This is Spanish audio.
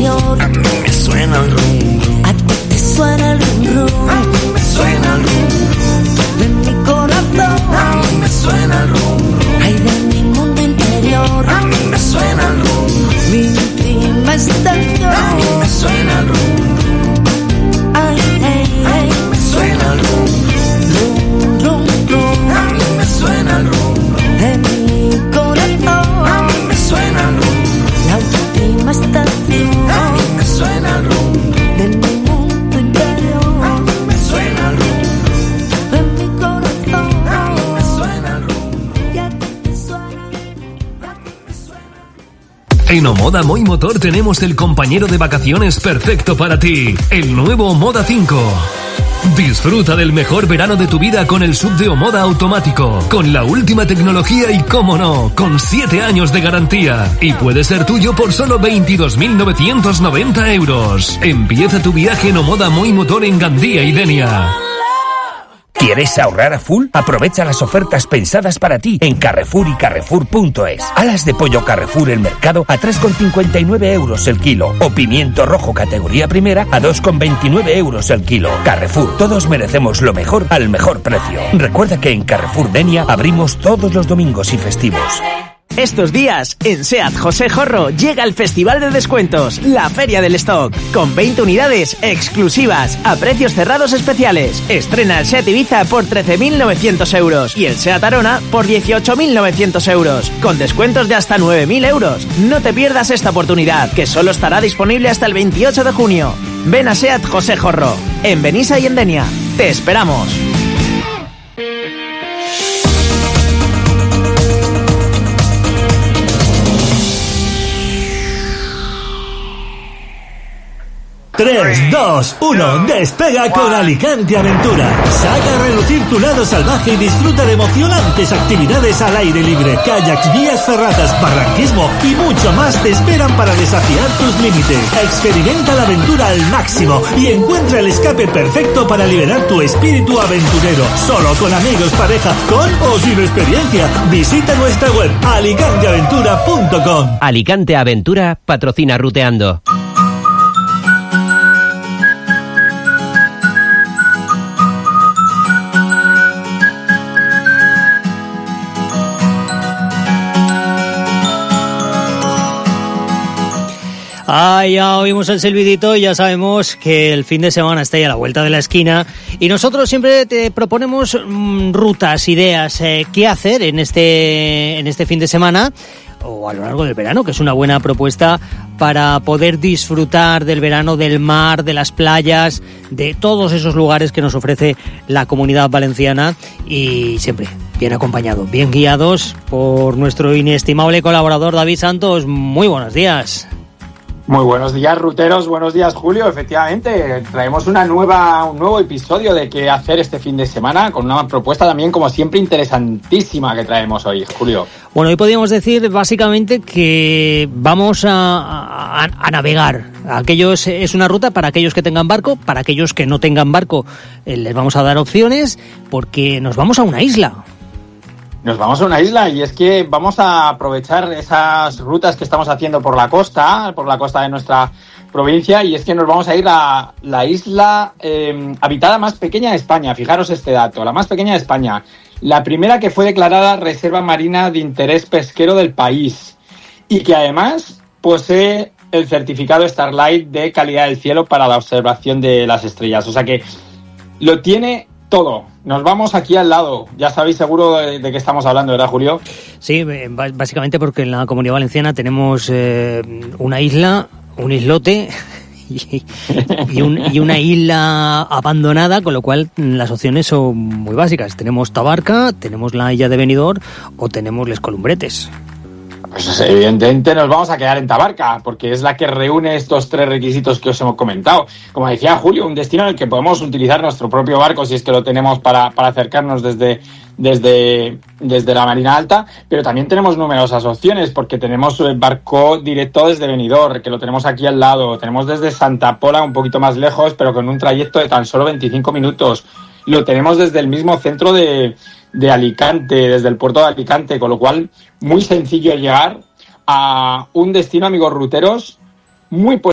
interior. A mí me suena el rum rum. A ti te suena el rum rum. A mí me suena el rum rum. De mi corazón. A mí me suena el rum rum. Ay, de mi mundo interior. A mí me suena el rum rum. Mi íntima exterior. A mí me suena el rum rum. Ay, ay, ay. Me suena el rum rum. Rum rum rum. A mí me suena el rum rum. De mi corazón. A mí me suena el rum rum. La última estación. A mí me suena el rum rum. De mi mundo interior. A mí me suena el rum rum. De mi corazón. A mí me suena el rum rum. Y a ti te suena. En Omoda Moi Motor tenemos el compañero de vacaciones perfecto para ti, el nuevo Omoda 5. Disfruta del mejor verano de tu vida con el SUV de Omoda automático, con la última tecnología y, cómo no, con 7 años de garantía. Y puede ser tuyo por solo 22.990 euros. Empieza tu viaje en Omoda Moi Motor en Gandía y Denia. ¿Quieres ahorrar a full? Aprovecha las ofertas pensadas para ti en Carrefour y Carrefour.es. Alas de pollo Carrefour El Mercado a 3,59 euros el kilo. O pimiento rojo categoría primera a 2,29 euros el kilo. Carrefour, todos merecemos lo mejor al mejor precio. Recuerda que en Carrefour Denia abrimos todos los domingos y festivos. Estos días, en SEAT José Jorro llega el Festival de Descuentos, la Feria del Stock, con 20 unidades exclusivas a precios cerrados especiales. Estrena el SEAT Ibiza por 13.900 euros y el SEAT Arona por 18.900 euros, con descuentos de hasta 9.000 euros. No te pierdas esta oportunidad, que solo estará disponible hasta el 28 de junio. Ven a SEAT José Jorro, en Benissa y en Denia. ¡Te esperamos! Tres, 2, 1, despega con Alicante Aventura. Saca a relucir tu lado salvaje y disfruta de emocionantes actividades al aire libre. Kayaks, vías ferratas, barranquismo y mucho más te esperan para desafiar tus límites. Experimenta la aventura al máximo y encuentra el escape perfecto para liberar tu espíritu aventurero. Solo con amigos, pareja, con o sin experiencia. Visita nuestra web alicanteaventura.com. Alicante Aventura patrocina Ruteando. Ya oímos el silbidito y ya sabemos que el fin de semana está ya a la vuelta de la esquina y nosotros siempre te proponemos rutas, ideas, qué hacer en este fin de semana o a lo largo del verano, que es una buena propuesta para poder disfrutar del verano, del mar, de las playas, de todos esos lugares que nos ofrece la Comunidad Valenciana y siempre bien acompañado, bien guiados por nuestro inestimable colaborador David Santos. Muy buenos días. Muy buenos días, ruteros, buenos días, Julio. Efectivamente, traemos un nuevo episodio de qué hacer este fin de semana, con una propuesta también, como siempre, interesantísima que traemos hoy, Julio. Bueno, hoy podríamos decir básicamente que vamos a navegar. Es una ruta para aquellos que tengan barco, para aquellos que no tengan barco les vamos a dar opciones, porque nos vamos a una isla. Nos vamos a una isla y es que vamos a aprovechar esas rutas que estamos haciendo por la costa de nuestra provincia, y es que nos vamos a ir a la isla habitada más pequeña de España. Fijaros este dato, la más pequeña de España, la primera que fue declarada reserva marina de interés pesquero del país y que además posee el certificado Starlight de calidad del cielo para la observación de las estrellas. O sea que lo tiene todo. Nos vamos aquí al lado. Ya sabéis seguro de qué estamos hablando, ¿verdad, Julio? Sí, básicamente porque en la Comunidad Valenciana tenemos una isla, un islote y una isla abandonada, con lo cual las opciones son muy básicas. Tenemos Tabarca, tenemos la isla de Benidorm o tenemos Les Columbretes. Pues evidentemente nos vamos a quedar en Tabarca, porque es la que reúne estos tres requisitos que os hemos comentado. Como decía Julio, un destino en el que podemos utilizar nuestro propio barco si es que lo tenemos para acercarnos desde la Marina Alta, pero también tenemos numerosas opciones, porque tenemos barco directo desde Benidorm, que lo tenemos aquí al lado, tenemos desde Santa Pola, un poquito más lejos, pero con un trayecto de tan solo 25 minutos. Lo tenemos desde el mismo centro de Alicante, desde el puerto de Alicante, con lo cual muy sencillo llegar a un destino, amigos ruteros, muy